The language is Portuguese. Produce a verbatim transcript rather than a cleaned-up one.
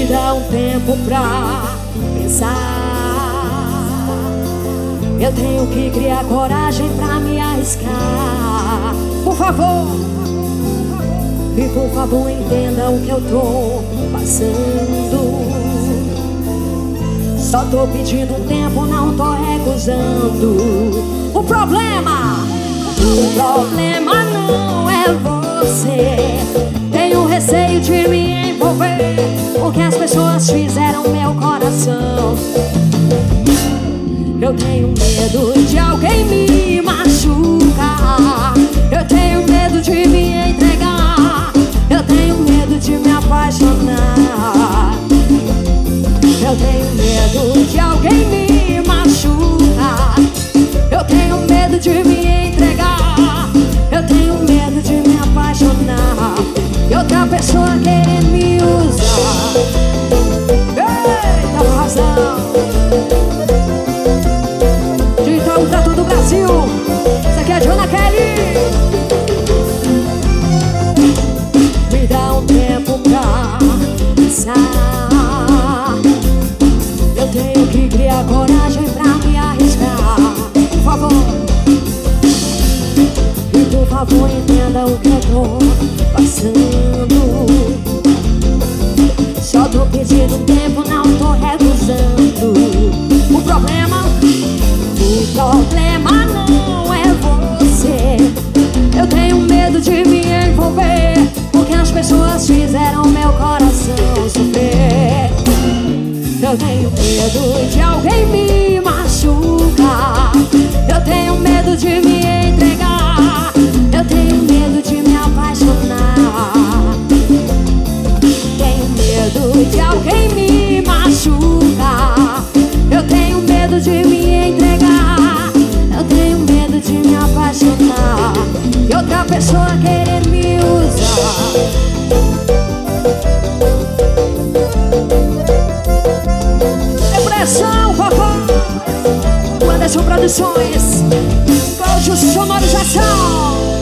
Me dá um tempo pra pensar. Eu tenho que criar coragem pra me arriscar. Por favor, e por favor entenda o que eu tô passando. Só tô pedindo tempo, não tô recusando. O problema, o problema não é você. Tenho receio de me envolver, porque as pessoas fizeram meu coração. Eu tenho medo de alguém me machucar. Eu tenho medo de me entregar. Eu tenho medo de me apaixonar. Eu tenho medo de alguém me machucar. Eu tenho medo de me entregar. Eu tenho medo de me apaixonar e outra pessoa querer me usar. Eita, razão. De Itaú pra todo o Brasil. Isso aqui é a Joana Kelly. Me dá um tempo pra pensar. Eu tenho que criar coragem pra me arriscar. Por favor, e por favor entenda o que eu tô passando. Só tô pedindo tempo, não tô recusando. O problema, o problema não é você. Eu tenho medo de me envolver, porque as pessoas fizeram meu coração sofrer. Eu tenho medo de alguém me machucar. Eu tenho medo de me entregar. Eu tenho medo de me apaixonar. Tenho medo de alguém me machucar. Eu tenho medo de me entregar. Eu tenho medo de me apaixonar e outra pessoa querer me usar. Depressão, vovó. Anderson Produções, Cláudio Sonorização.